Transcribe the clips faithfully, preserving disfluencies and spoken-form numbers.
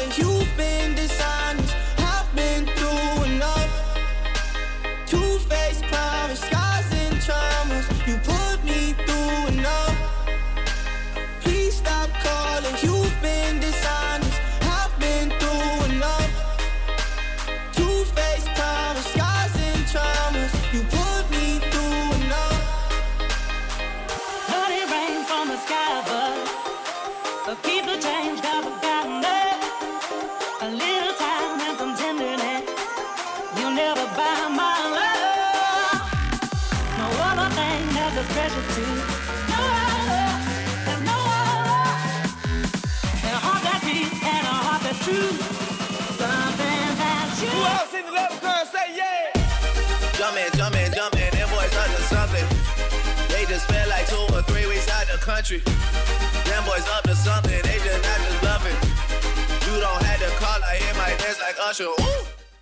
calling. You've been dishonest, I've been through enough. Two-faced promise, scars and traumas. You put me through enough. Please stop calling. You've been dishonest, I've been through enough. Two-faced promise, scars and traumas. You put me through enough. Honey rain from the sky above, but people change, got forgotten that. A little time and some tenderness, you'll never buy my love. No other thing that's as precious to no other, there's no other. And a heart that beats and a heart that's true, something that you. Who else in the level curve say yeah? Jumpin', jumpin', jumpin', them boys up to something. They just spent like two or three weeks out the country. Them boys up to something, they just not just bluffing. You don't have to call, I hear my dance like Usher. Ooh.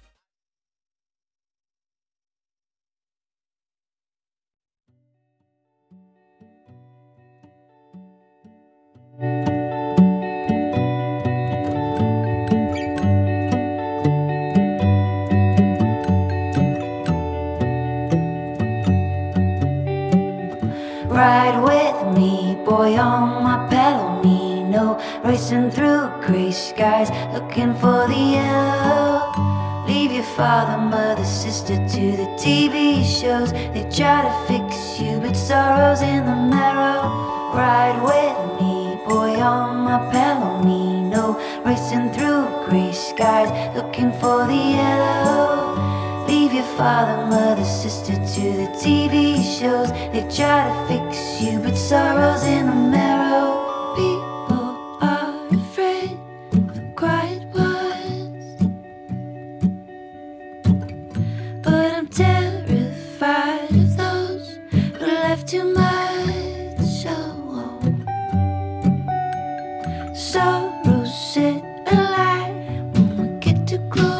Ride with me, boy, on my Palomino, racing through gray skies, looking for the yellow. Leave your father, mother, sister to the T V shows. They try to fix you, but sorrow's in the marrow. Ride with me, boy, on my Palomino, racing through gray skies, looking for the yellow. Leave your father, mother, sister to the T V shows. They try to fix you, but sorrow's in the marrow. People are afraid of the quiet ones, but I'm terrified of those who left too much. Oh, sorrow set alight when we get too close.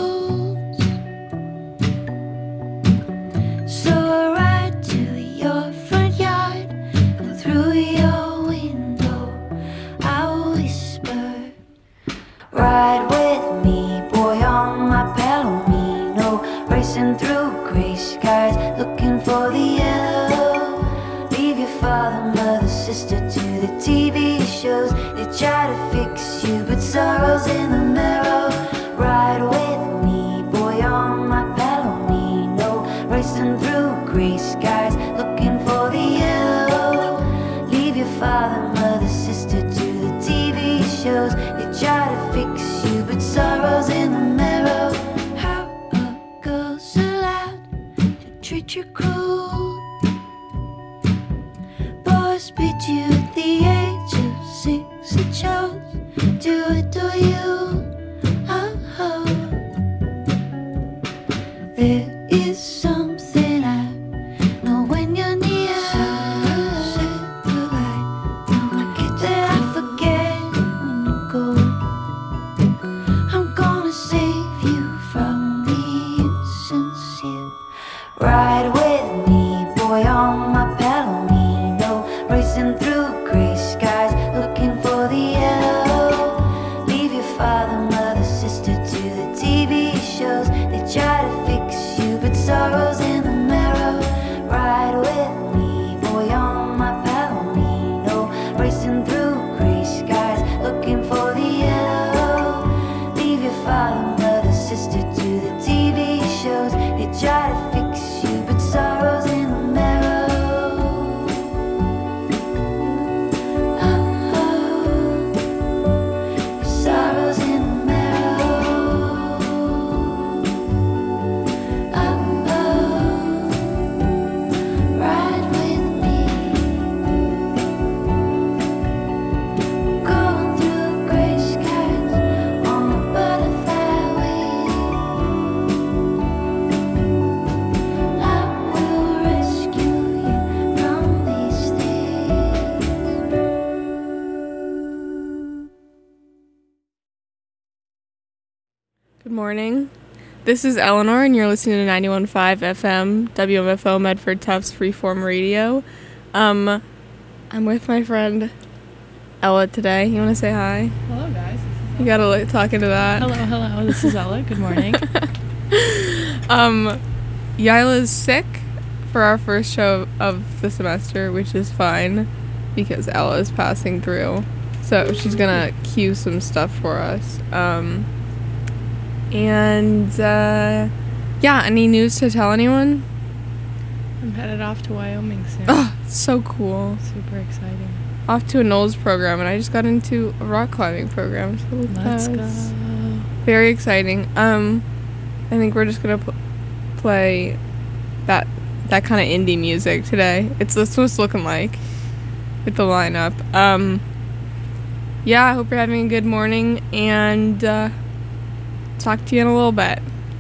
So I ride to your front yard, and through your window I whisper. Ride with me, boy, on my Palomino, racing through gray skies, looking for the yellow. Leave your father, mother, sister to the T V shows. They try to fix you, but sorrow's in the marrow. Ride with me, boy, on my Palomino, racing through gray skies, looking for the yellow. Leave your father, mother, sister to the T V shows. They try to fix you, but sorrow's in the marrow. How a girl's allowed to treat you cruel. Boys beat you at the age of six and chose to adore you. Oh, oh. There is something I know when you're near. So say goodbye. Don't forget that I forget when you go. I'm gonna save you from the insincere. Ride with me, boy, on my Palomino, racing through gray skies, looking for the yellow. Leave your father, mother, sister to the T V shows. They try to fix you, but sorrow's in the marrow. Ride with me, boy, on my Palomino, racing through gray skies, looking for the yellow. Leave your father, mother, sister to the T V shows. They try to fix you, but sorrow's in the marrow. Oh, oh, sorrow's in the marrow. Oh, oh, ride with me, going through gray skies on a butterfly wing. I will rescue you from these things. Good morning. This is Eleanor, and you're listening to ninety-one point five F M, W M F O Medford Tufts Freeform Radio. Um, I'm with my friend Ella today. You want to say hi? Hello guys, this is You gotta like talk into that. Hello, hello. This is Ella. Good morning. um, Yila's sick for our first show of the semester, which is fine because Ella is passing through. So she's gonna cue some stuff for us. Um, and uh, yeah, any news to tell anyone? I'm headed off to Wyoming soon. Oh, so cool. Super exciting. Off to a Knowles program, and I just got into a rock climbing program. So Let's that's go. very exciting. Um, I think we're just gonna pl- play that that kind of indie music today. It's that's what it's looking like with the lineup. Um, yeah, I hope you're having a good morning, and uh, talk to you in a little bit.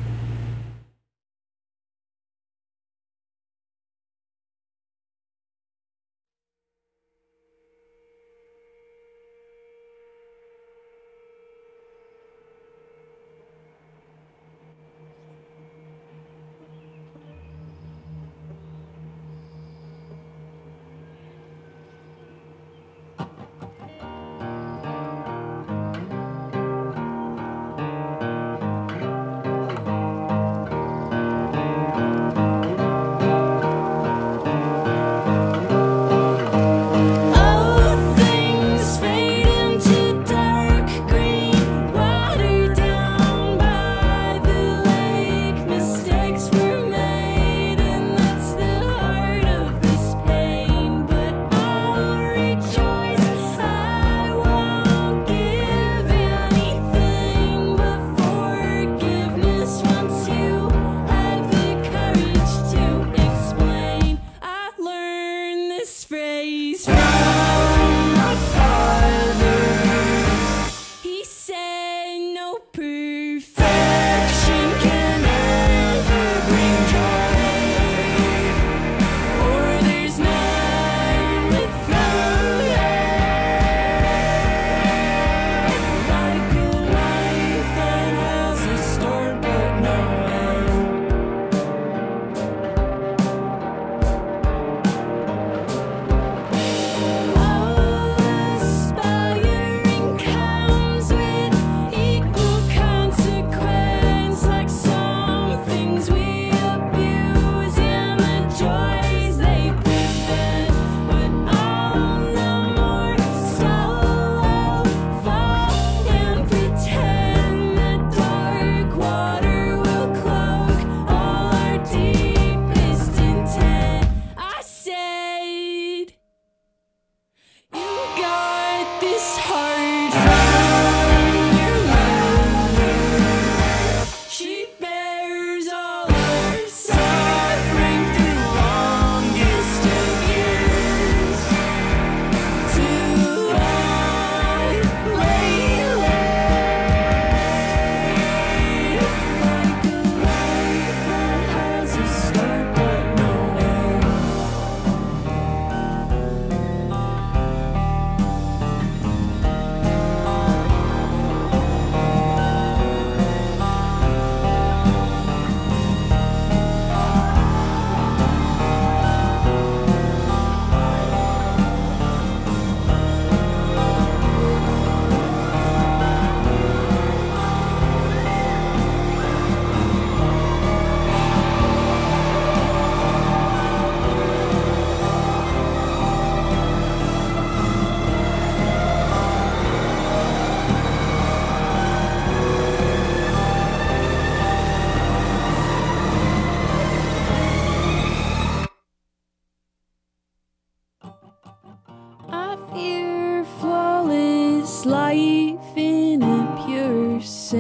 life in a pure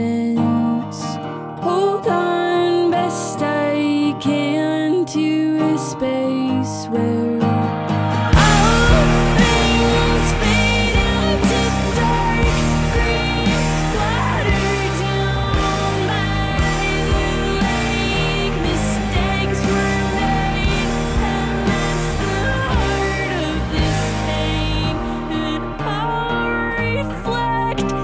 sense. Hold on best I can to a space where all things fade into dark green water down by the lake. Mistakes were made, and that's the heart of this pain. And I'll reflect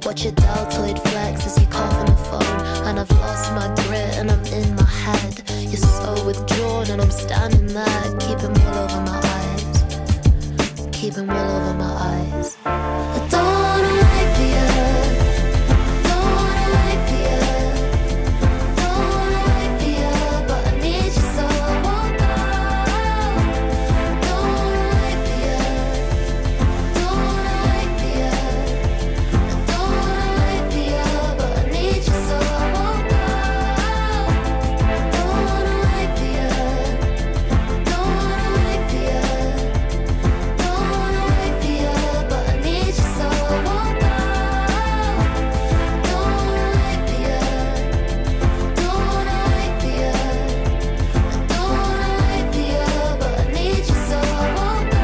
Watch your deltoid flex as you cough on the phone. And I've lost my grit and I'm in my head. You're so withdrawn and I'm standing there, keeping wool over my eyes, keeping wool over my eyes. I don't wanna wait for you, don't wanna wait for you, don't wanna wait for you, but I need you so I won't go. I don't wanna wait for you, don't wanna wait for you, I don't wanna wait for you, but I need you so I won't go. I don't wanna wait for you, don't wanna wait for you, don't wanna wait for you, but I need you so I won't go. I don't wanna wait for you, don't wanna wait for you, I don't wanna wait for you, but I need you so I won't go.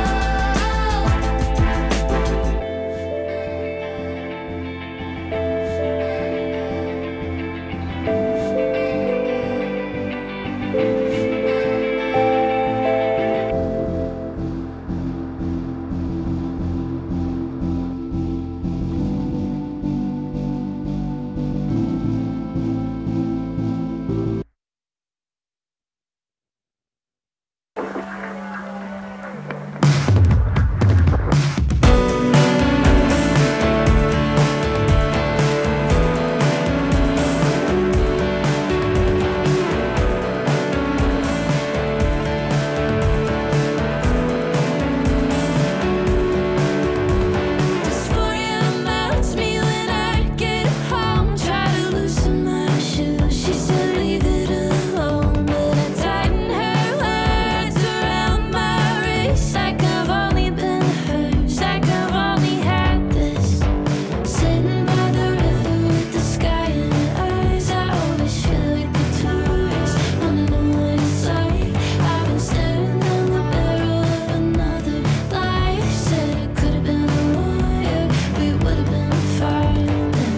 Dysphoria melts me when I get home. Try to loosen my shoes. She said leave it alone, but I tighten her words around my wrist. Like I've only been hers, like I've only had this. Sitting by the river with the sky in her eyes. I always feel like a tourist, wanna know what it's like. I've been staring down the barrel of another life. Said it could have been a lawyer, we would have been fine.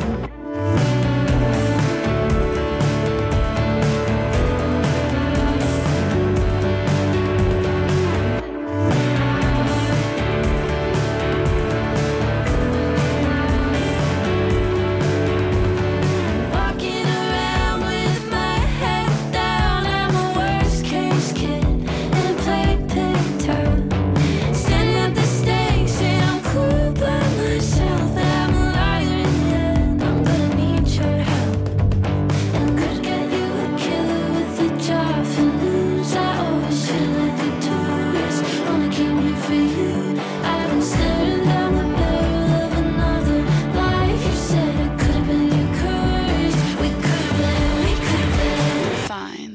Walking around with my head down, I'm a worst case kid and play pigtail. Standing at the stage, saying I'm cool by myself. I'm a liar in the end, I'm gonna need your help. And could get you a killer with a job for lose. I always feel like a tourist, only came here for you. I've been staring down the barrel of another life. You said it could have been your courage. We could have been, we could have been fine.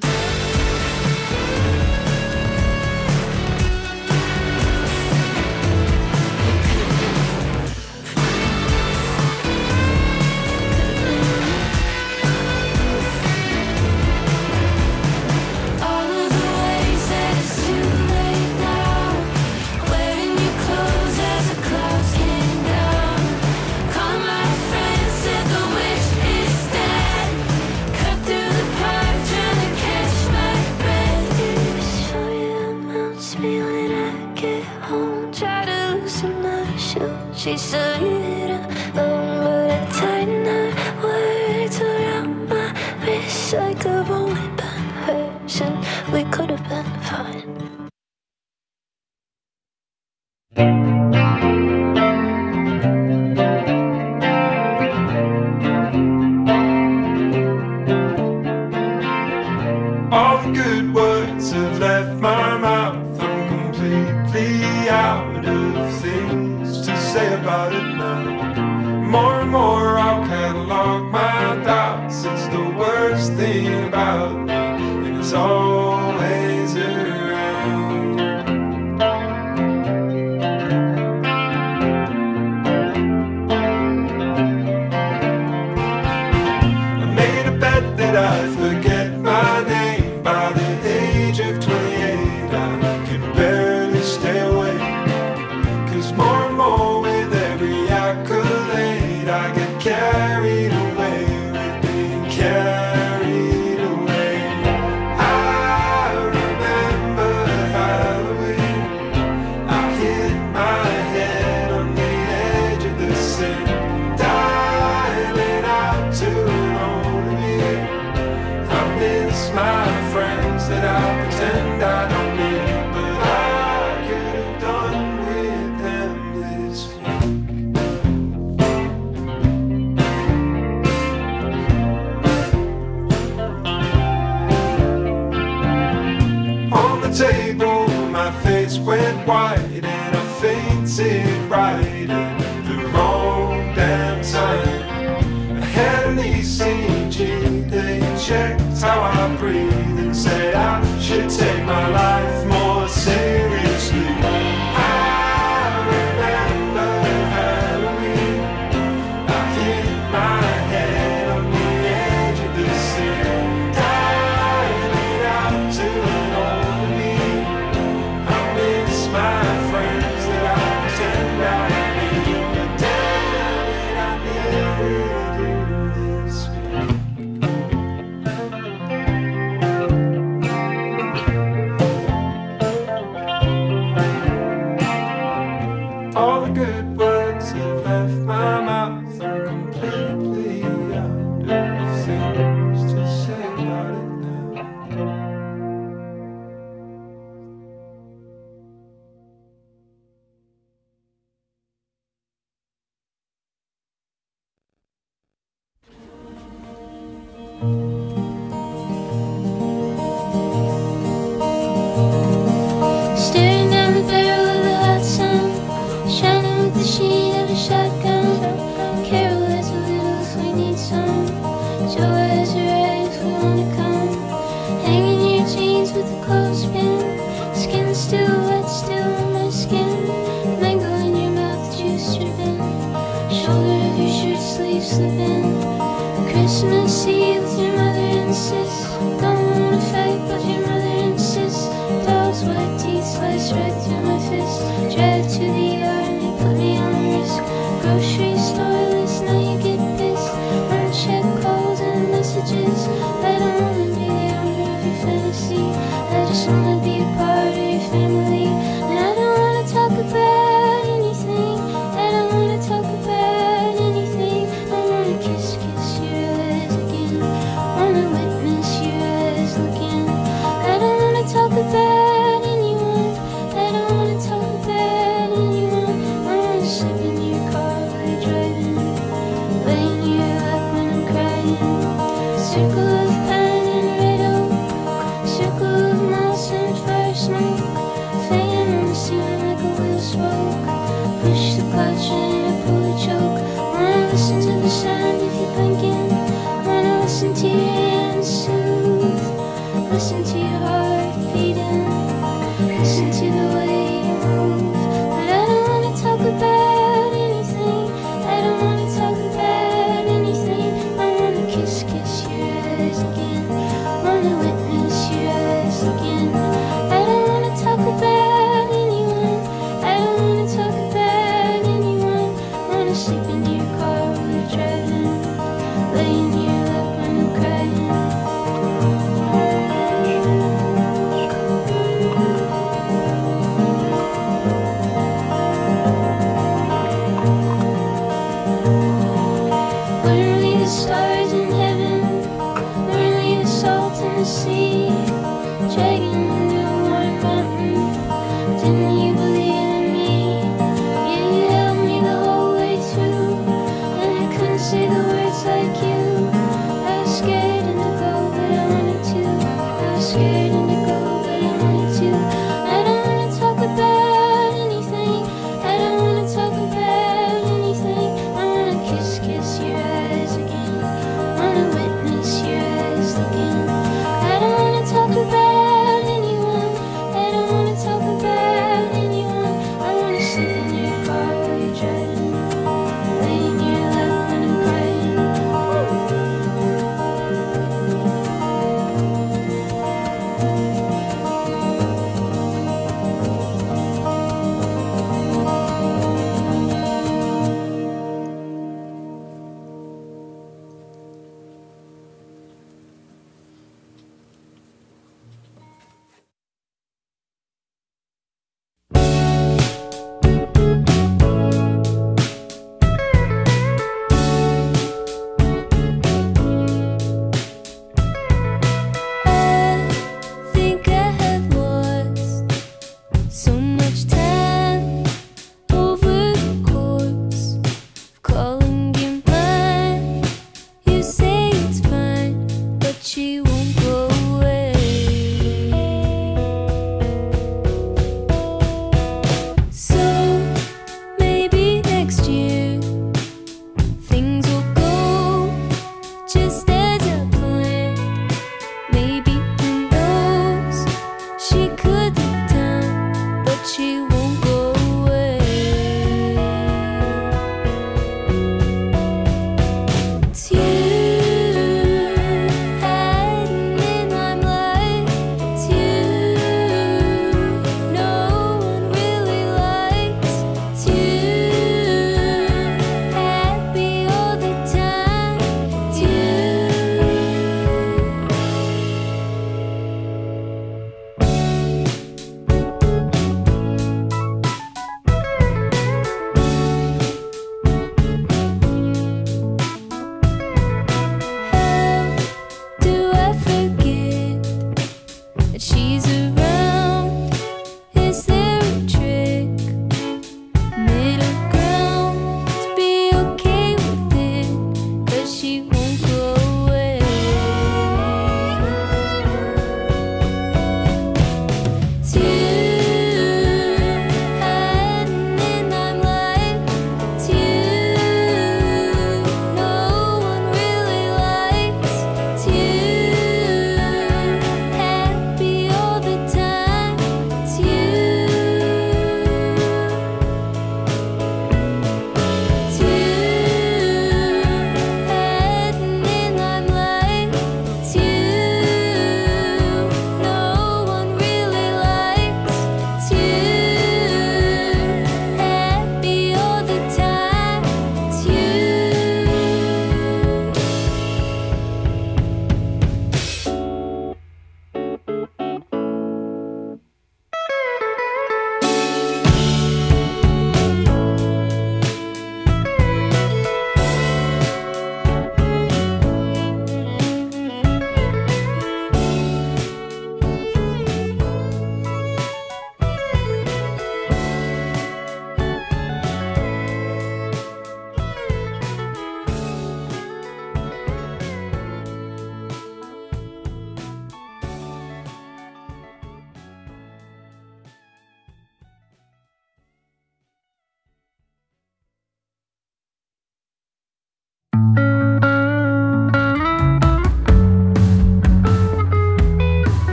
All of the ways that it's too late now. Wearing your clothes as the clouds came down. Calling my friends, said the wish is dead. Cut through the park, trying to catch my breath. Dysphoria melts me when I get home. Try to loosen my shoes. She said leave it alone, but I tighten her words around my wrist. Like I've only been hers, and we could have been fine. All the good words have left my mouth. I'm completely out of things to say about it now. More and more I'll catalog my doubts. It's the worst thing about me, and it's always around. I made a bet that I'd forget my name by the age of twenty-eight. I could barely stay awake, 'cause more and more with every accolade I get my face went white and I fainted right at the wrong damn time. I had an E C G, they checked how I breathe and said I should take my life more seriously. I remember Halloween, I hit my head on the edge of the sea, died it out to an old me. I miss my friends that I pretend I need, but damn it, I never do this. All the good words have left my mouth. I'm completely out of things to say about it now. Staring down the barrel of the hot sun, shining with the sheen of a shotgun. Carol has a little if we need some. Joe has her eyes, we wanna come. Hanging in your jeans with a clothespin. Skin still wet, still on my skin. Mango in your mouth, juice dripping. Shoulder of your shirt sleeve slipping. Christmas Eve with your mother and sis. Don't wanna fight, but your mother insists. Dog's white teeth slice right through my fist. Drive to the yard and they put me on risk. Grocery store list, now you get pissed. Unchecked calls and messages. I don't wanna be the owner of your fantasy. I just wanna be a part of your family. And I don't wanna talk about anything. I don't wanna talk about anything. I wanna kiss, kiss your eyes again. Wanna witness your eyes looking. I don't wanna talk about anyone. I don't wanna talk about anyone. I wanna sleep in your car while you're driving. Lay in your lap when I'm crying. Circle of pine and red oak. Circle of moss and fire smoke. Fan on the ceiling like a wheel spoke. Push the clutch and I pull the choke. Wanna listen to the sound of you blinking. Wanna listen to your hands soothe. Listen to your heart beating. Listen to the way you move. But I don't wanna talk about anything. I don't wanna talk about anything. I wanna kiss, kiss your eyes again. Wanna witness your eyes again. I don't wanna talk about anyone. I don't wanna talk about anyone. Wanna sleep in your car while you're driving. Lay in your lap when I'm crying.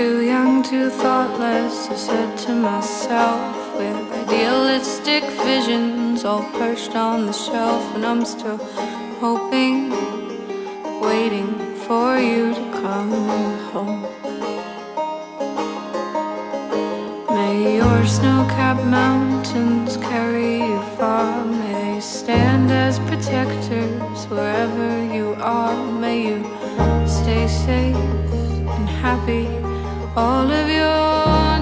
too young, too thoughtless, I said to myself, with idealistic visions all perched on the shelf. And I'm still hoping, waiting for you to come home. May your snow-capped mountains carry you far. May they stand as protectors wherever you are. May you stay safe and happy all of your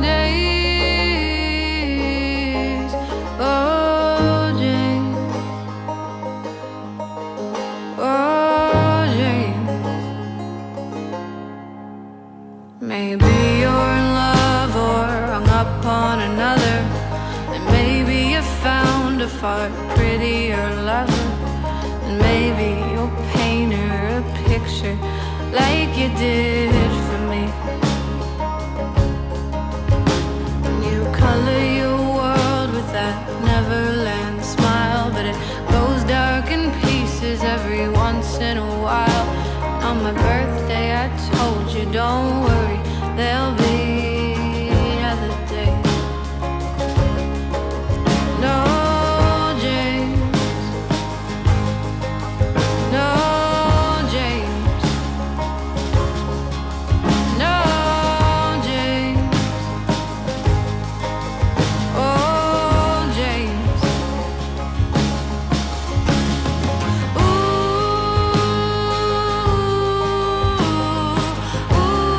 days. Oh, James. Oh, James. Maybe you're in love or hung up on another, and maybe you found a far prettier lover, and maybe you'll paint her a picture like you did for me. And you color your world with that Neverland smile, but it goes dark in pieces every once in a while. On my birthday I told you, don't worry, there'll be other days. No, James. No, James. No, James. Oh, James. Ooh, ooh,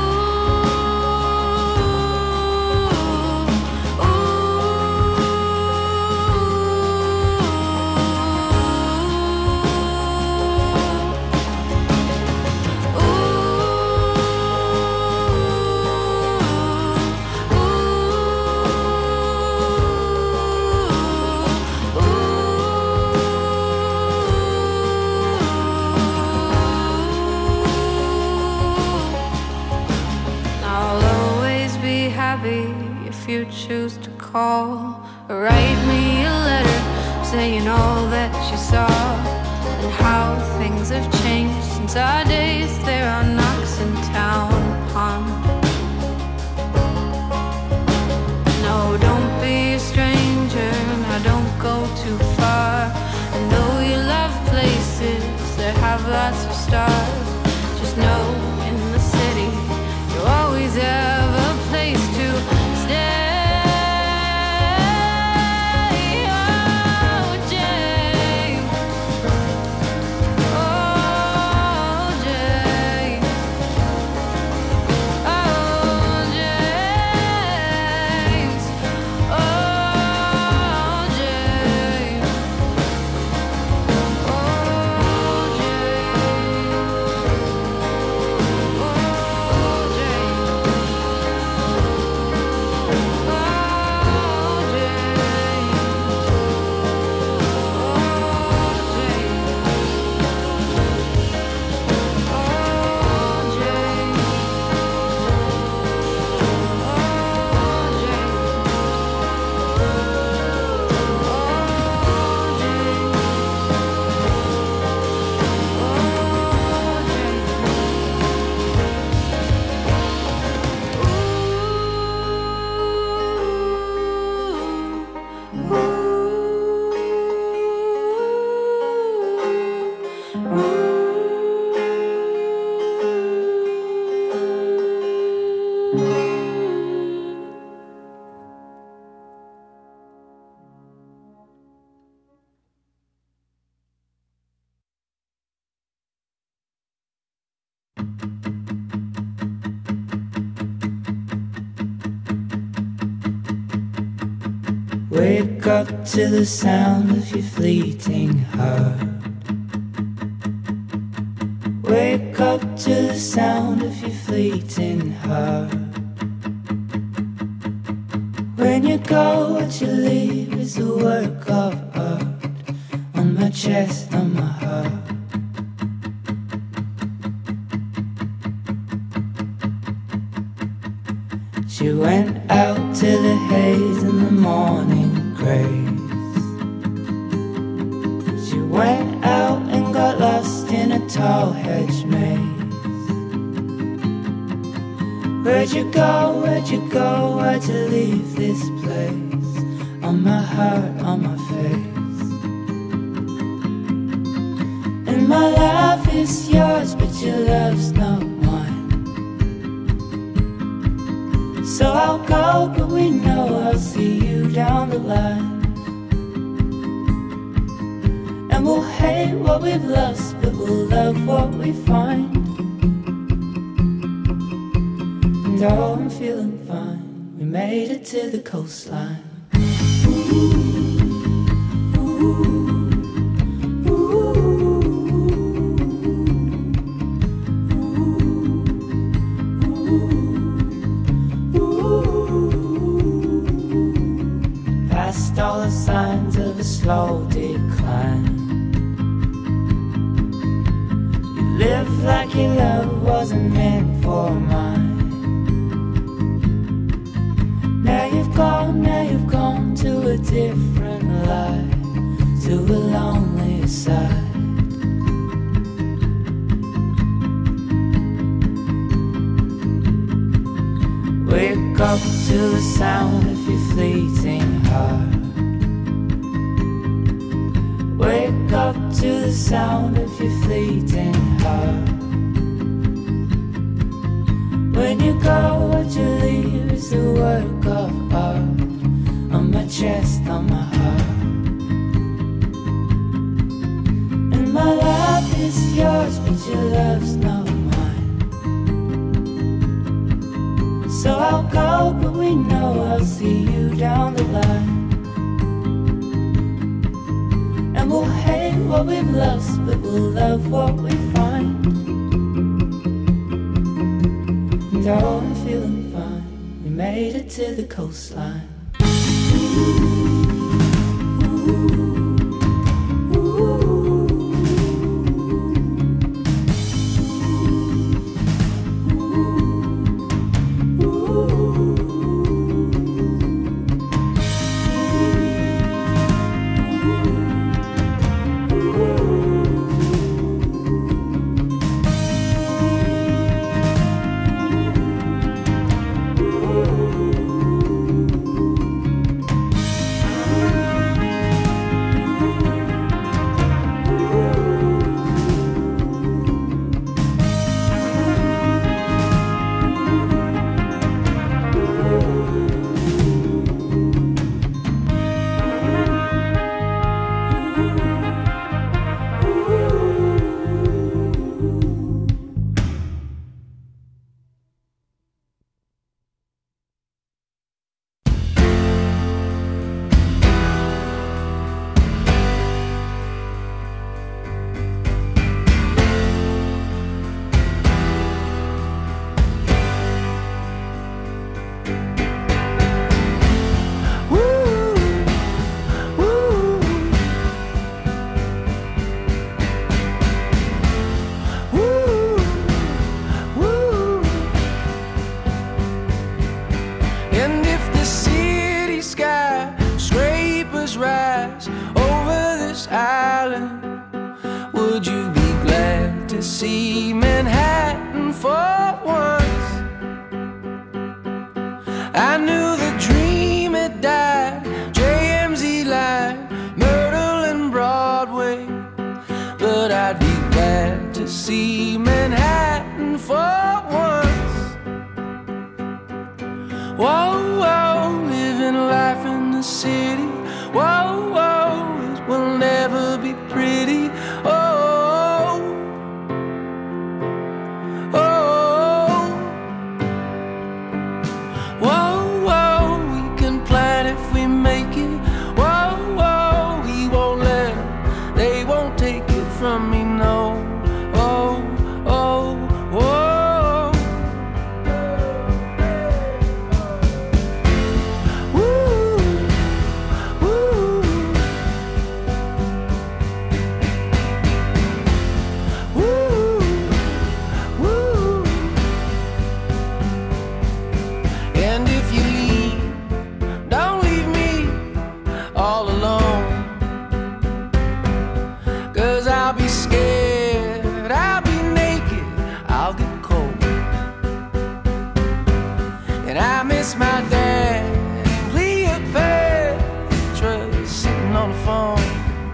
I'll always be happy if you choose to call or write me a letter saying all that you saw and how things have changed since our days there on Knoxon Town Pond. No, don't be a stranger, now don't go too far. I know you love places that have lots of stars. Just know in the city you always have a place to stay. Oh, James. Oh, James. Oh, James. Oh, James. Oh, Wake up to the sound of your fleeting heart. Wake up to the sound of your fleeting heart. When you go, what you leave is a work of art on my chest, on my heart. She went out to the haze and the morning grace. She went out and got lost in a tall hedge maze. Where'd you go, where'd you go, why'd you leave this place? On my heart, on my face. And my life is yours, but your love's not mine. So I'll go, but we know I'll see you down the line. And we'll hate what we've lost, but we'll love what we find. And oh, I'm feeling fine. We made it to the coastline. Ooh, ooh, ooh, ooh. Past all the signs of a slow decline. You live like your love wasn't meant for mine. Now you've gone, now you've gone to a different life, to a lonely side. Wake up to the sound of your fleeting heart. Wake up to the sound of your fleeting heart. When you go, what you leave is a work of art. On my chest, on my heart. And my life is yours, but your love's not mine. So I'll go, but we know I'll see you down the line. And we'll hate what we've lost, but we'll love what we find. And oh, I'm feeling fine. We made it to the coastline. miss my dad. Cleopatra sitting on the phone.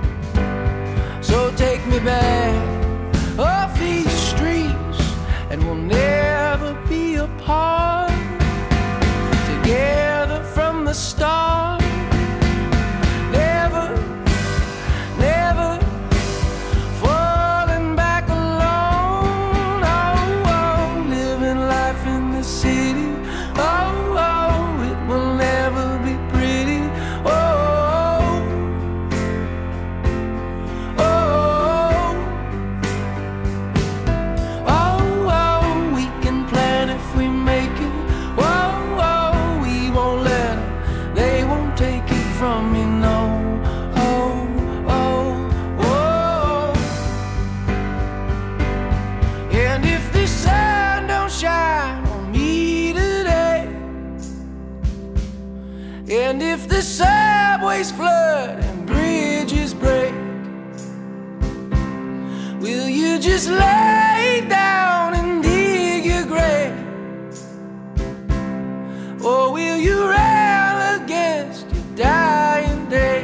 So take me back off these streets, and we'll never be apart. Together from the start. Never, never falling back alone. Oh, oh, living life in the city. Oh, oh, it will never be pretty. Oh, oh, oh, oh, we can plan if we make it. Oh, oh, we won't let them. They won't take it from me, no. Oh, oh, oh. And if the sun don't shine on me today, and if the subways flood and bridges break, will you just lay down and dig your grave? Or will you rail against your dying day?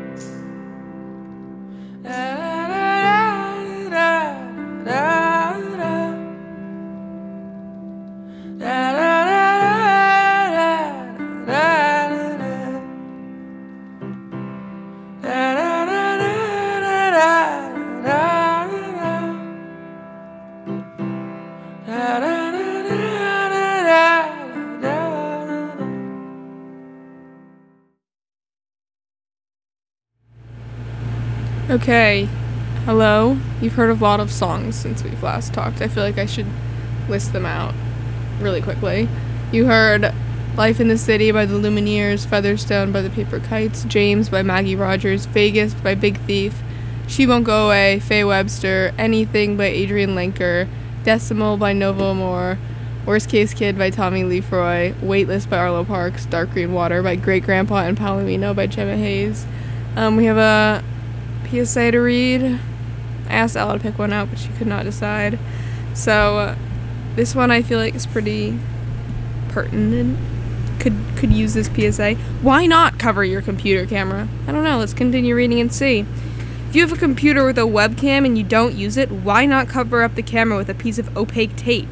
Okay, hello. You've heard of a lot of songs since we've last talked. I feel like I should list them out really quickly. You heard Life in the City by the Lumineers, Featherstone by the Paper Kites, James by Maggie Rogers, Vegas by Big Thief, She Won't Go Away, Faye Webster, Anything by Adrian Lenker, Decimal by Novo Amor, Worst Case Kid by Tommy Lefroy, Weightless by Arlo Parks, Dark Green Water by Great Grandpa and Palomino by Gemma Hayes. Um, we have a P S A to read. I asked Ella to pick one out, but she could not decide. So uh, this one I feel like is pretty pertinent. Could could use this P S A. Why not cover your computer camera? I don't know. Let's continue reading and see. If you have a computer with a webcam and you don't use it, why not cover up the camera with a piece of opaque tape?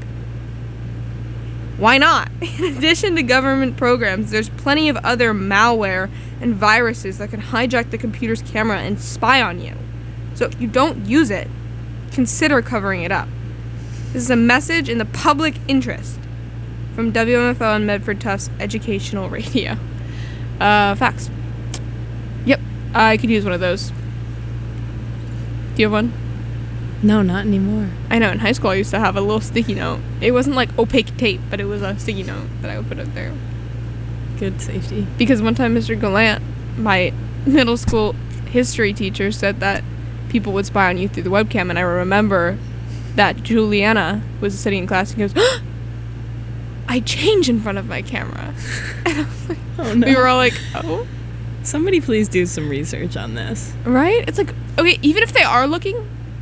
Why not? In addition to government programs, there's plenty of other malware and viruses that can hijack the computer's camera and spy on you. So if you don't use it, consider covering it up. This is a message in the public interest from W M F O and Medford Tufts Educational Radio. Uh, facts. Yep, I could use one of those. Do you have one? No, not anymore. I know, in high school I used to have a little sticky note. It wasn't like opaque tape, but it was a sticky note that I would put up there. Good safety. Because one time Mister Gallant, my middle school history teacher, said that people would spy on you through the webcam, and I remember that Juliana was sitting in class and goes, oh, I change in front of my camera. And I was like, oh no. We were all like, oh? Somebody please do some research on this. Right? It's like, okay, even if they are looking,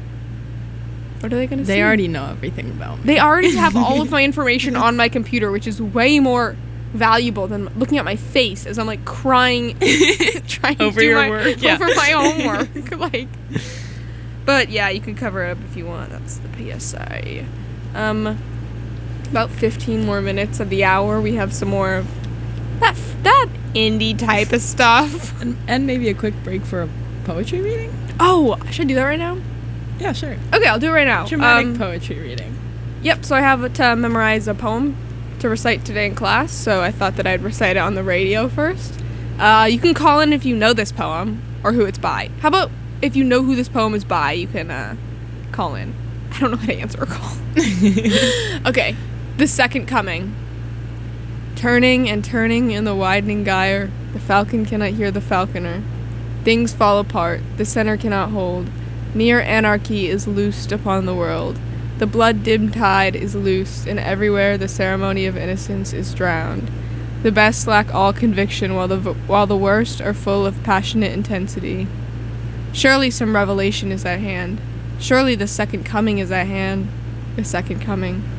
what are they going to see? They already know everything about me. They already have all of my information on my computer, which is way more valuable than looking at my face as I'm like crying, trying over to do your my, work, yeah. over my homework. Like, but yeah, you can cover it up if you want. That's the P S A. Um, about fifteen more minutes of the hour. We have some more of that that indie type of stuff, and, and maybe a quick break for a poetry reading. Oh, should I do that right now? Yeah, sure. Okay, I'll do it right now. Dramatic um, poetry reading. Yep, so I have to memorize a poem to recite today in class, so I thought that I'd recite it on the radio first. Uh, you can call in if you know this poem or who it's by. How about if you know who this poem is by, you can uh, call in. I don't know how to answer a call. Okay, The Second Coming. Turning and turning in the widening gyre, the falcon cannot hear the falconer. Things fall apart, the center cannot hold. Near anarchy is loosed upon the world. The blood-dimmed tide is loosed, and everywhere the ceremony of innocence is drowned. The best lack all conviction, while the v- while the worst are full of passionate intensity. Surely some revelation is at hand. Surely the second coming is at hand. The second coming.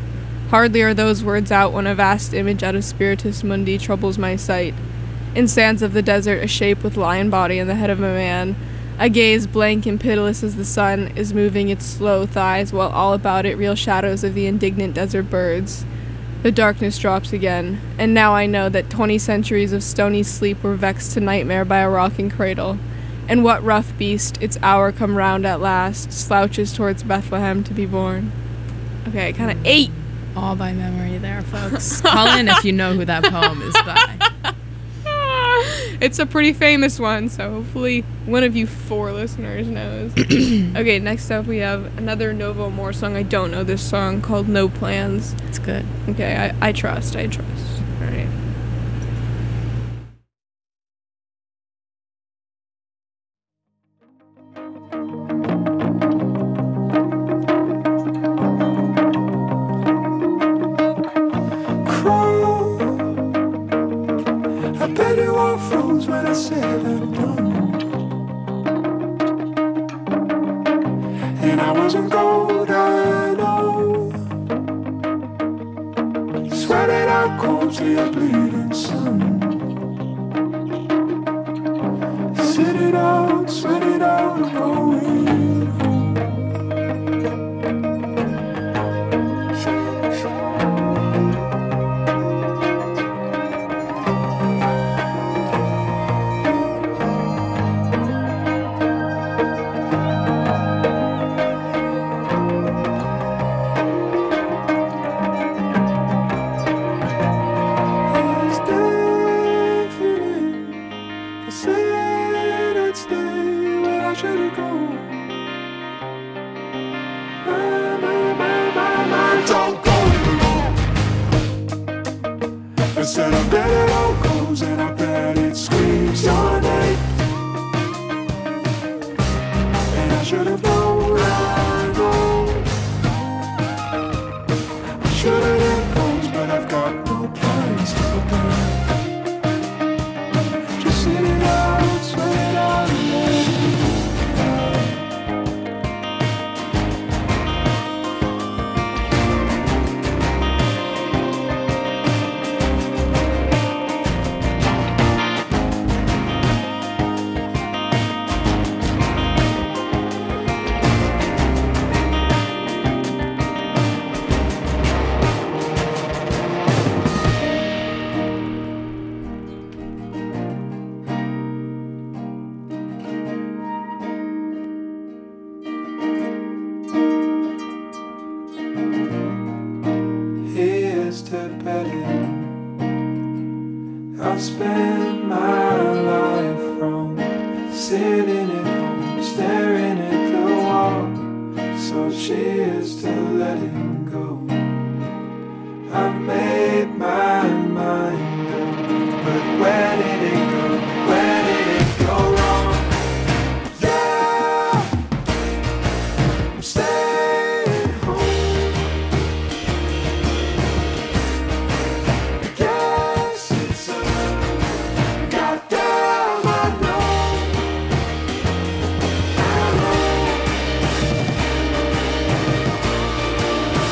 Hardly are those words out when a vast image out of Spiritus Mundi troubles my sight. In sands of the desert, a shape with lion body and the head of a man. A gaze blank and pitiless as the sun is moving its slow thighs, while all about it real shadows of the indignant desert birds. The darkness drops again, and now I know that twenty centuries of stony sleep were vexed to nightmare by a rocking cradle. And what rough beast, its hour come round at last, slouches towards Bethlehem to be born. Okay, kind of eight. All by memory there, folks. Call in if you know who that poem is by. It's a pretty famous one, so hopefully one of you four listeners knows. Okay, next up we have another Novo More song. I don't know this song, called No Plans. It's good. Okay, I, I trust, I trust. All right. And I wasn't gold, I know. Sweat it out cold till you're bleeding, son. Sit it out, sweat it out, I'm going home. Said I bet it all goes and I bet it screams your name. And I should have known, I know. I should have let goes, but I've got no plans to prepare. Just sit it out, sweat it out again. I've spent my life from sitting at home, staring at the wall. So cheers to letting go. I made my mind up, but where did it go? Where did it go wrong? Yeah, I'm staying home. I guess it's a goddamn I know. I know.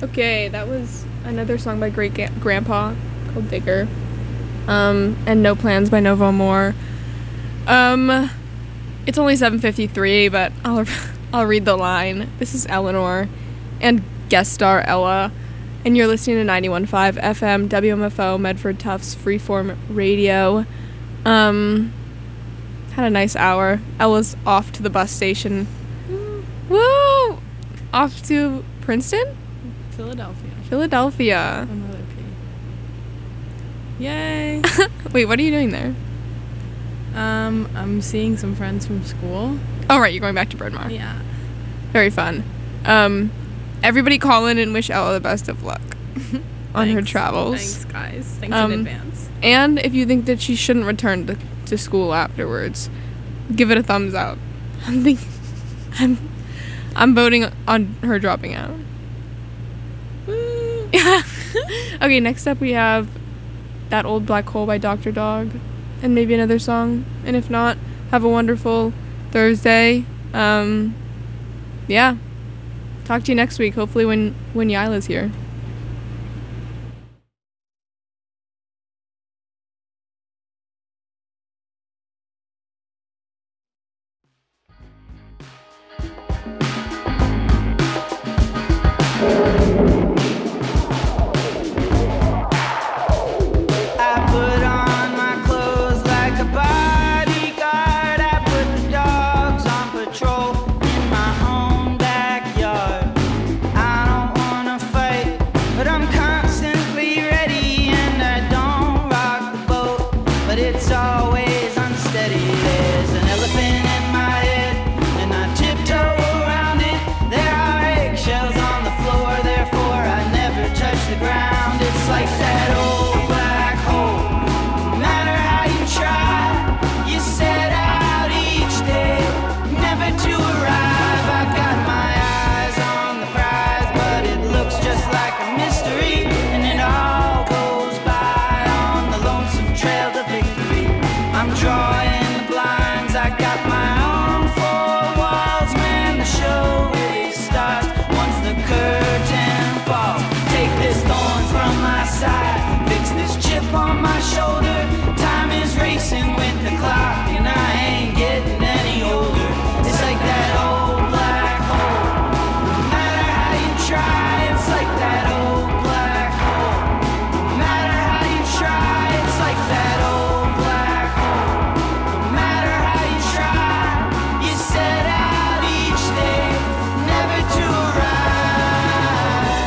Okay, that was another song by Great Ga- Grandpa called Digger. Um, and No Plans by Novo More. Um, it's only seven fifty-three, but I'll I'll read the line. This is Eleanor and guest star Ella, and you're listening to ninety-one point five F M W M F O Medford Tufts Freeform Radio. Um, had a nice hour. Ella's off to the bus station. Woo! Off to Princeton? Philadelphia. Philadelphia. Another P. Yay. Wait, what are you doing there? Um, I'm seeing some friends from school. Oh, right, you're going back to Bryn Mawr. Yeah. Very fun. Um, everybody call in and wish Ella the best of luck on her Thanks. travels. Thanks, guys. Thanks Um, in advance. And if you think that she shouldn't return to, to school afterwards, give it a thumbs up. I'm thinking, I'm, I'm voting on her dropping out. Woo. Yeah. Okay, next up we have That Old Black Hole by Doctor Dog, and maybe another song. And if not, have a wonderful Thursday. Um, yeah. Talk to you next week, hopefully when, when Yila's here. I put on my clothes like a bodyguard. I put the dogs on patrol in my own backyard. I don't wanna fight, but I'm constantly ready, and I don't rock the boat, but it's always unsteady. There's an elephant in my head, and I tiptoe around it. There are eggshells on the floor, therefore I never touch the ground. It's like that old black hole. No matter how you try, you set out each day, never to arrive. I've got my eyes on the prize, but it looks just like a mystery, and it all goes by on the lonesome trail to victory. I'm drawing the blinds, I got my own four walls, man, the show really starts once the curtain falls. Take this thorn from my side, fix this chip on my shoulder. Time is racing with the clock, and I ain't getting any older. It's like that old black hole. No matter how you try, it's like that old black hole. No matter how you try, it's like that old black hole. No matter how you try, you set out each day, never to arrive.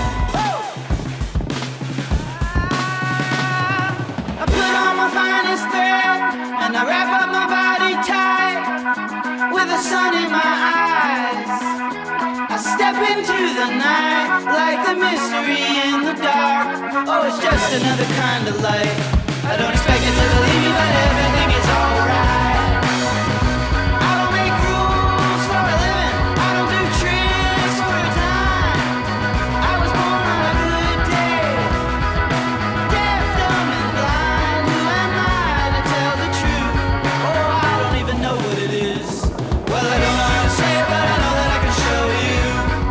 I put on my finest thread, and I wrap up my body tight with the sun in my eyes. I step into the night like the mystery in the dark. Oh, it's just another kind of light. I don't expect it to believe me, but everything is alright. I don't make rules for a living, I don't do tricks for a dime. I was born on a good day, deaf, dumb, and blind. Who am I to tell the truth? Oh, I don't even know what it is. Well, I don't know how to say it, but I know that I can show you.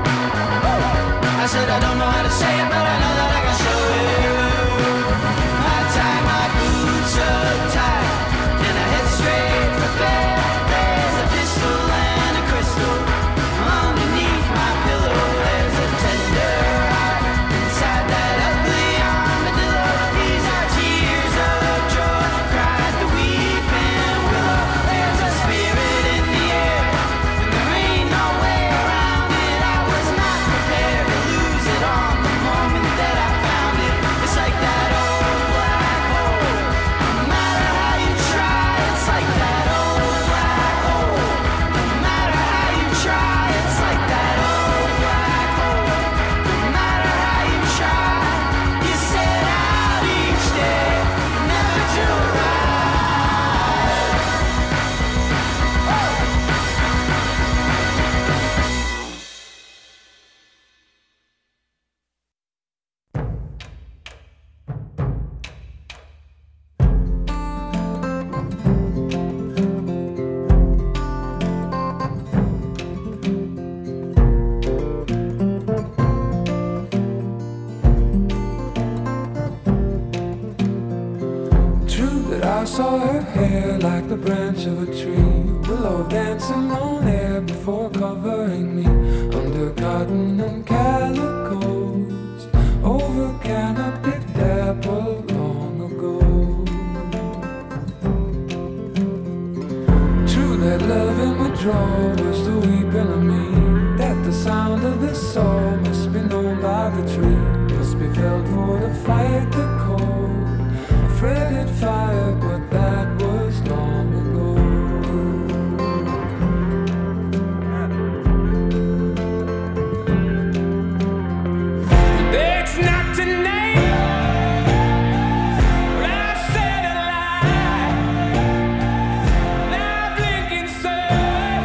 I said I don't know how to say it, but I know that I can show you. I tie my boots up tight, and I head straight for bed. There's a pistol and a crystal underneath my pillow. There's a tender heart inside that ugly armadillo. These are tears of joy, cried the weeping willow. There's a spirit in the air, and there ain't no way around it. I was not prepared to lose it on the moment saw her hair like the branch of a tree, willow dancing on air before covering me under cotton and calicos, over canopied dapple long ago. True that love in withdrawal was the weeping of me, that the sound of the soul must be known by the tree, must be felt for to fight the cold. A fretted fire, but that was long ago. It's not tonight. I said a lie. Now blinking sun,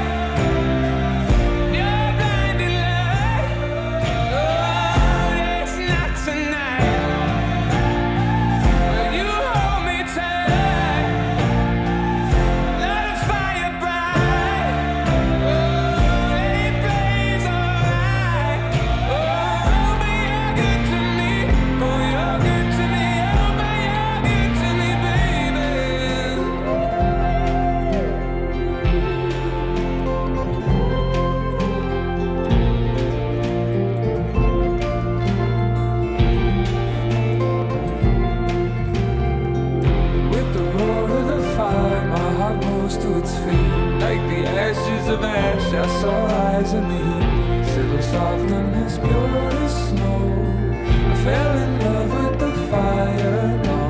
your blinding light. Oh, it's not tonight. Will you hold me tight? Let a fire bright. Oh, let it blaze alright. Oh, but you're good to me. Oh, you're good to me. Oh, but you're good to me, baby. With the roar of the fire, my heart rose to its feet. Like the ashes of ash, I saw eyes in the heat, settle soft and as pure as snow. I fell in love with the fire long